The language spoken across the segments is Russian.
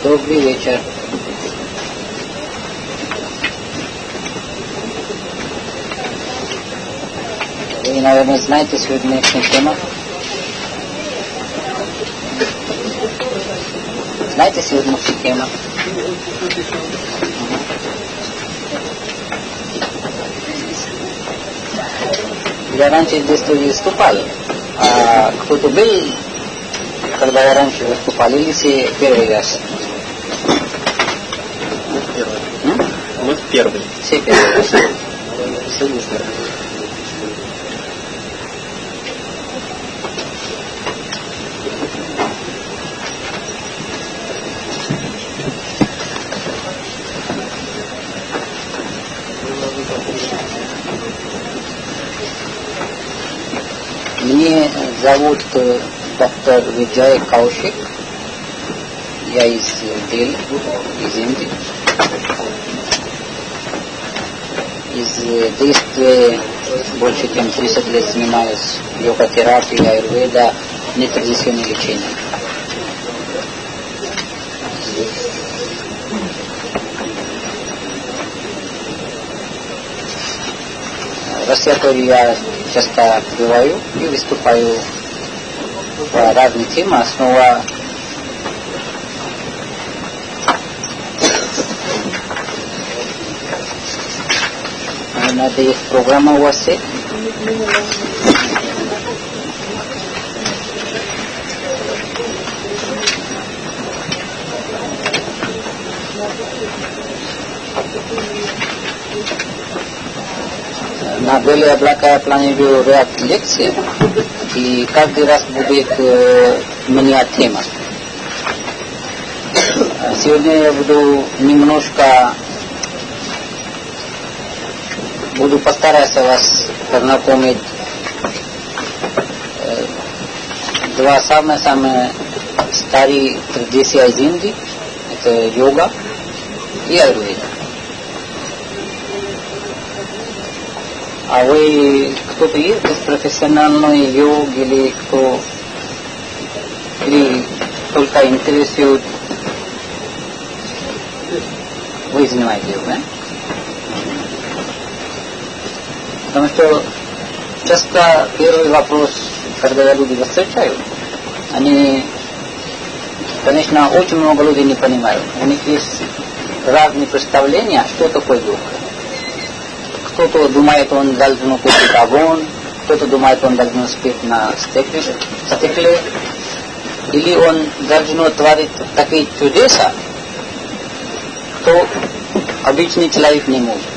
Добрый вечер. Вы, наверное, знаете сегодняшнюю тему? Знаете сегодняшнюю тему? Я раньше здесь тоже выступал. А кто-то был, когда я раньше выступал, или все первый раз? Мы первый. Все первый раз. Меня зовут доктор Виджай Каушик. Я из Дели, из Индии. Из действия больше чем 30 лет занимаюсь йога-терапией, аюрведа, нетрадиционным лечением. В России я часто бываю и выступаю по разным темам. Основа надо есть программа у вас есть? На Белые облака я планирую ряд лекций, и каждый раз будет менять тема. Сегодня я буду постараться вас познакомить два самые старые традиции из Индии. Это йога и аюрведа. А вы кто-то есть из профессиональной йоги или только интересует? Вы занимаетесь йогой, да? Потому что часто первый вопрос, когда я людей встречаю, они, конечно, очень много людей не понимают. У них есть разные представления, что такое йога. Кто-то думает, он должен купить огонь, кто-то думает, он должен спеть на стекле, или он должен творить такие чудеса, что обычный человек не может.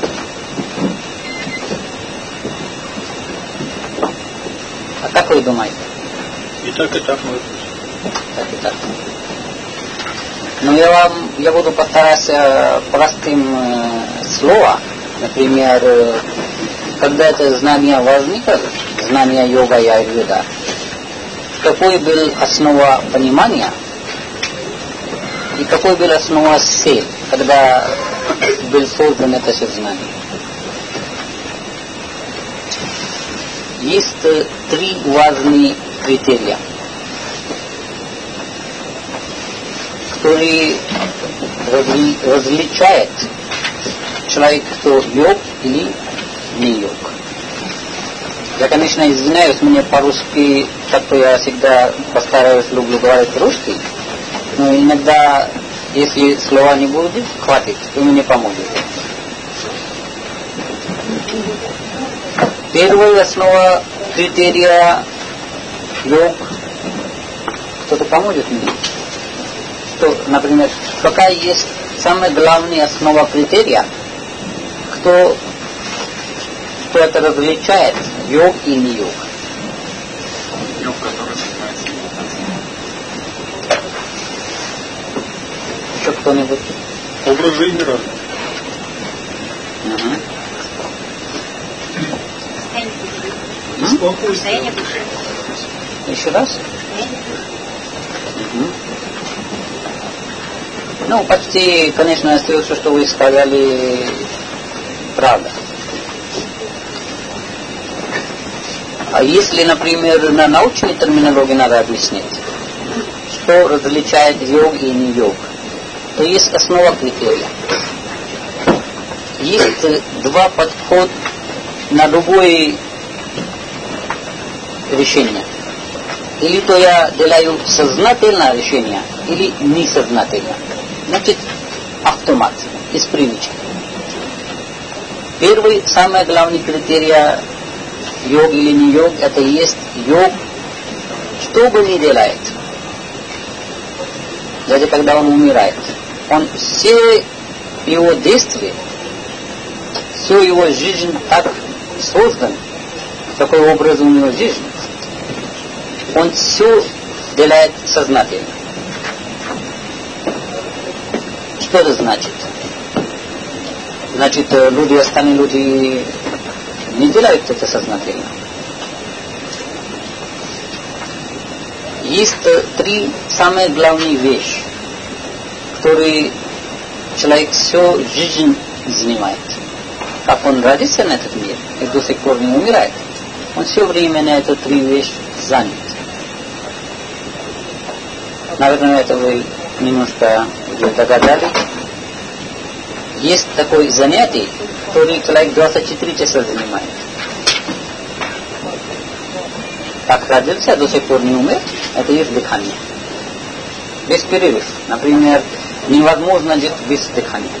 А как вы думаете? И так может. Так и так. Но я буду постараться простым словом. Например, когда это знание возникло, знание йога и аюрведа, какой был основа понимания и какой был основа цель, когда был создан это сознание. Есть три важные критерия, которые различают человек, кто йог или не йог. Я, конечно, извиняюсь, мне по-русски, так-то я всегда люблю говорить русский, но иногда, если слова не будет, хватит, вы мне поможете. Первая основа критерия йог, кто-то поможет мне? Что, например, какая есть самая главная основа критерия, что это различает йог и не йог? Йог, который занимается медитацией. Еще кто-нибудь? Образ жизни разный. Состояние души. Еще раз? Ну, почти, конечно, все, что вы сказали, правда. А если, например, на научной терминологии надо объяснить, что различает йог и не йог, то есть основа критерия. Есть два подхода на любое решение. Или то я делаю сознательное решение, или несознательно. Значит, автомат, из привычки. Первый, самый главный критерий йог или не йог, это есть йог, что бы ни делает. Даже когда он умирает, он все его действия, всю его жизнь так создан, такой образ у него жизни, он все делает сознательно. Что это значит? Значит, люди, остальные люди не делают это сознательно. Есть три самые главные вещи, которые человек всю жизнь занимает. Как он родится на этот мир и до сих пор не умирает, он все время на эти три вещи занят. Наверное, это вы немножко уже догадались. Есть такое занятие, которое человек 24 часа занимает. Как родился, до сих пор не умер, это есть дыхание. Без перерыва. Например, невозможно жить без дыхания.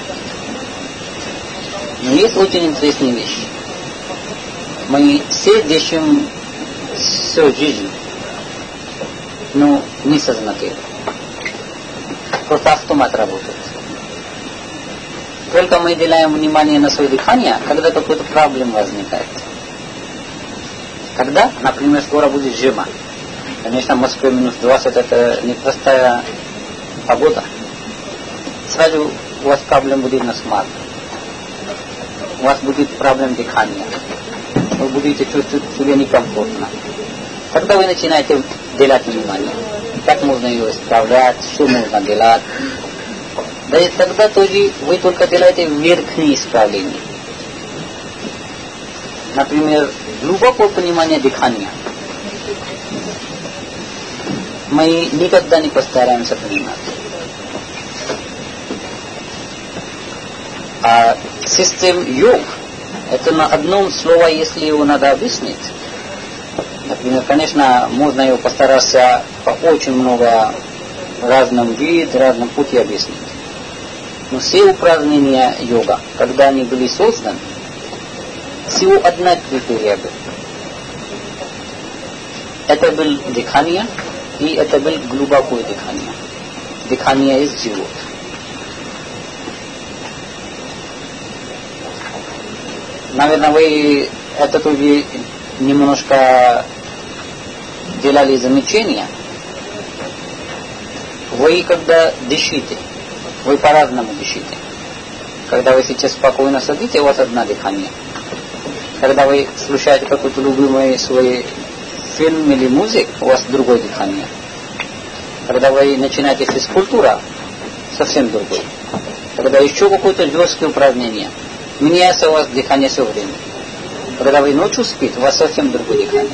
Но есть очень интересные вещи. Мы все дышим всю жизнь, но не сознательно. Просто автомат работает. Только мы делаем внимание на свое дыхание, когда какая-то проблема возникает. Когда, например, скоро будет зима. Конечно, в Москве минус 20 это непростая погода. Сразу у вас проблем будет насморк. У вас будет проблем дыхания. Вы будете чувствовать себя некомфортно. Когда вы начинаете делать внимание, как можно ее исправлять, что можно делать. Да и тогда тоже вы только делаете верхние исправления. Например, глубокое понимание дыхания. Мы никогда не постараемся понимать. А система йог, это на одном слове, если его надо объяснить. Например, конечно, можно его постараться по очень много разным видам, разным пути объяснить. Но все упражнения йога, когда они были созданы, всего одна критерия была. Это было дыхание, и это было глубокое дыхание. Дыхание из живота. Наверное, вы это тоже немножко делали замечания. Вы когда дышите, вы по-разному дышите. Когда вы сейчас спокойно сидите, у вас одно дыхание. Когда вы слушаете какой-то любимый свой фильм или музыку, у вас другое дыхание. Когда вы начинаете физкультуру, совсем другое. Когда еще какое-то жесткое упражнение, меняется у вас дыхание все время. Когда вы ночью спите, у вас совсем другое дыхание.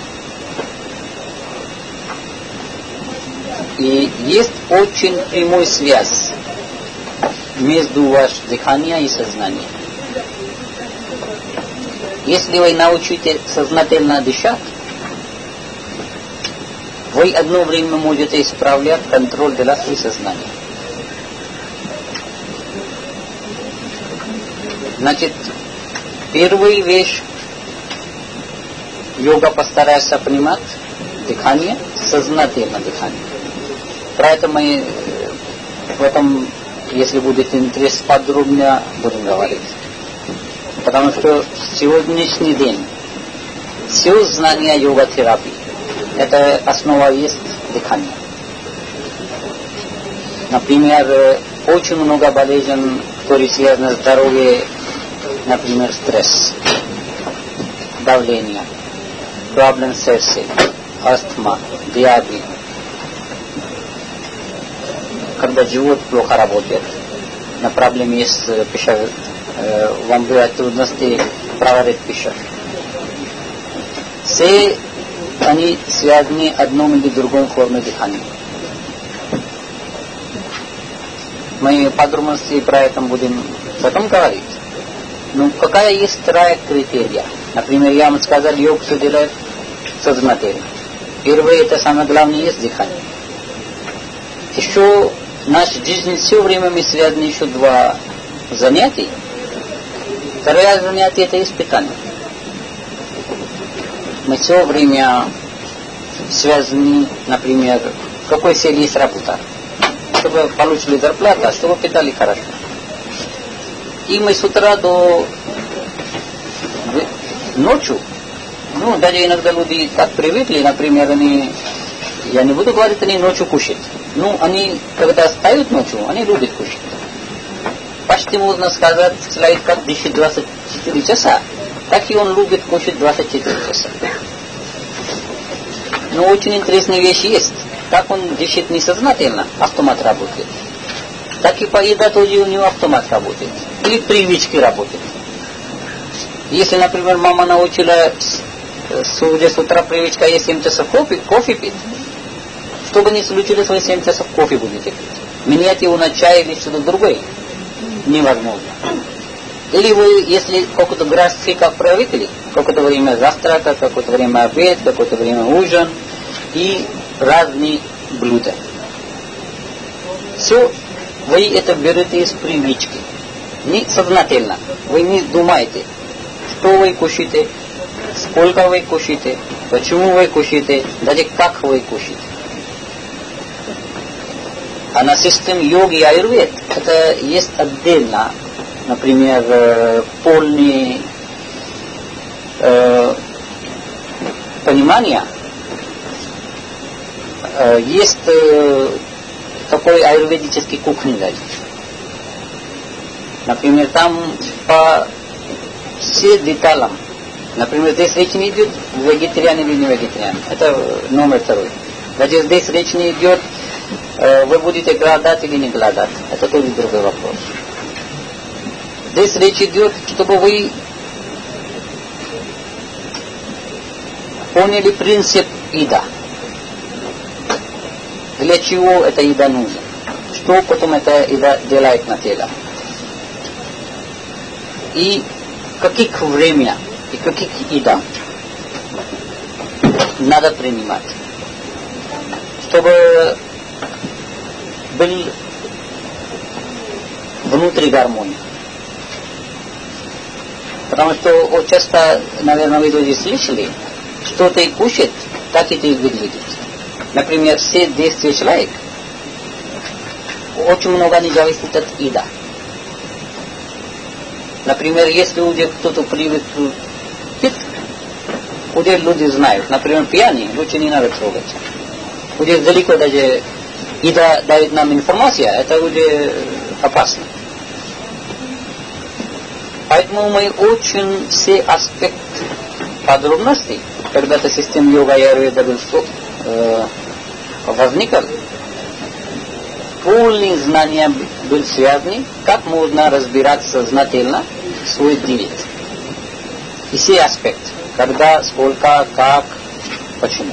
И есть очень прямая связь между вашим дыханием и сознанием. Если вы научите сознательно дышать, вы одно время можете исправлять контроль для своего сознания. Значит, первая вещь, йога постарается понимать дыхание, сознательно дыхание. Про это мы в этом, если будет интерес, подробно будем говорить. Потому что сегодняшний день все знания йога-терапии, это основа есть дыхание. Например, очень много болезней, которые связаны с здоровьем, например, стресс, давление, проблемы сердца, астма, диабет. Когда живот плохо работает, на проблеме есть пища, вам бывают трудности проварить пищу. Все они связаны одной или другой формой дыхания. Мы подробности про это будем потом говорить. Ну, какая есть вторая критерия? Например, я вам сказал, йог все делает сознательно. Первое, это самое главное, есть дыхание. Еще наша жизнь все время мы связаны еще два занятия. Второе занятие это испытание. Мы все время связаны, например, в какой цели есть работа. Чтобы получили зарплату, а чтобы питали хорошо. И мы с утра до ночью, ну, даже иногда люди так привыкли, например, они, я не буду говорить, они ночью кушают. Ну, они, когда встают ночью, они любят кушать. Почти можно сказать, человек как дышит 24 часа, так и он любит кушать 24 часа. Но очень интересные вещи есть. Как он дышит несознательно, автомат работает. Так и поедать тоже у него автомат работает. Или привычки работают. Если, например, мама научила с утра привычка есть 7 часов кофе пить, что бы ни случилось, вы 7 часов кофе будете пить. Менять его на чай или что-то другое невозможно. Или вы, если какой-то график привыкли, какое-то время завтрака, какое-то время обед, какое-то время ужин и разные блюда. Все, вы это берете из привычки. Не сознательно. Вы не думаете, что вы кушаете, сколько вы кушаете, почему вы кушаете, даже как вы кушаете. А на системе йоги и аюрвед это есть отдельно, например, полное понимание. Есть такой аюрведический кухня даже. Например, там по всем деталям. Например, здесь речь не идет, вегетариан или не вегетариан. Это номер второй. Даже здесь речь не идет, вы будете голодать или не голодать. Это тоже другой вопрос. Здесь речь идет, чтобы вы поняли принцип еда. Для чего эта еда нужна? Что потом эта еда делает на тело? И каких время и каких еда надо принимать, чтобы был внутри гармонии. Потому что вот часто, наверное, вы люди слышали, что ты кушаешь, так и ты выглядишь. Например, все действия человека очень много не зависит от еда. Например, если уже кто-то привык пить, уже люди знают. Например, пьяный, лучше не надо трогать. Уже далеко даже еда дает нам информацию, это уже опасно. Поэтому мы очень все аспекты подробностей, когда-то система йога и аюрведа возникла, полные знания были связаны, как можно разбираться сознательно в свой диет. И все аспекты. Когда, сколько, как, почему.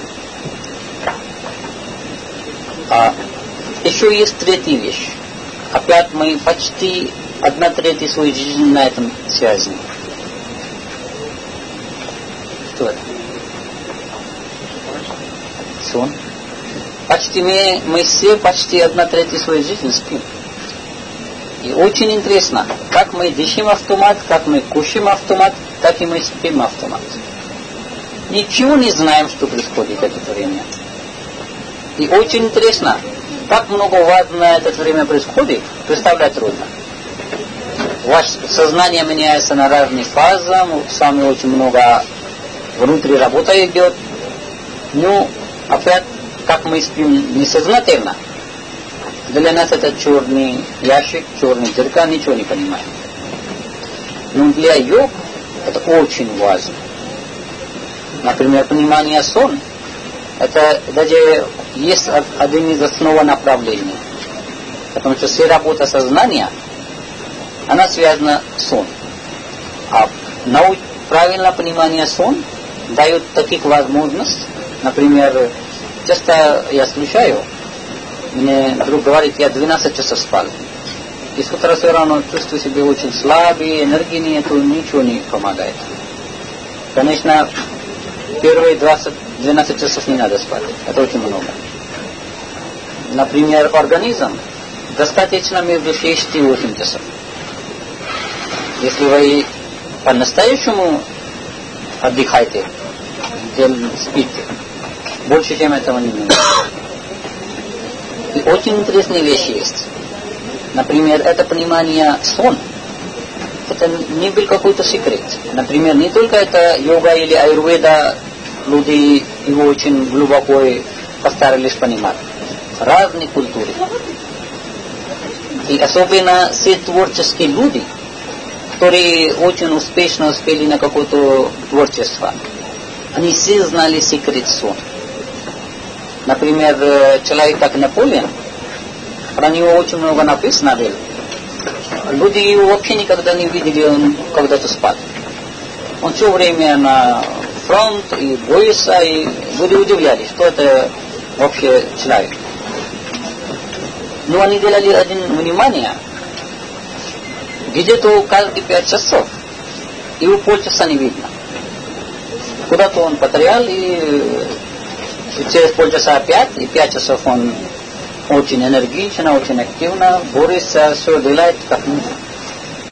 Еще есть третья вещь. Опять мы почти 1/3 своей жизни на этом связаны. Что это? Сон. Почти мы все почти 1/3 своей жизни спим. И очень интересно, как мы дышим автомат, как мы кушаем автомат, так и мы спим автомат. Ничего не знаем, что происходит в это время. И очень интересно, как много важно это время происходит, представлять трудно. Ваше сознание меняется на разные фазы, с вами очень много внутри работа идет. Но опять, как мы спим несознательно, для нас это черный ящик, черный зеркало, ничего не понимаем. Но для йог это очень важно. Например, понимание сон, это даже есть один из основ направлений. Потому что вся работа сознания, она связана с сон. А правильное понимание сон дает таких возможностей. Например, часто я слушаю, Мне друг говорит, я 12 часов спал. И с утра все равно чувствую себя очень слабый, энергии нету, ничего не помогает. Конечно, первые 12 часов не надо спать. Это очень много. Например, организм достаточно между 6 и 8 часов. Если вы по-настоящему отдыхаете, спите, больше, чем этого не нужно. И очень интересные вещи есть. Например, это понимание сон. Это не был какой-то секрет. Например, не только это йога или аюрведа, люди его очень глубоко постарались понимать. Разные культуры. И особенно все творческие люди, которые очень успешно успели на какое-то творчество, они все знали секрет сон. Например, человек как Наполеон, про него очень много написано было. Люди его вообще никогда не видели, он когда-то спал. Он все время на фронт и боится, и люди удивлялись, что это вообще человек. Но они делали один внимание, где-то каждые 5 часов его полчаса не видно. Куда-то он потерял, и через полчаса опять, и 5 часов он очень энергично, очень активно борется, все делает как нужно.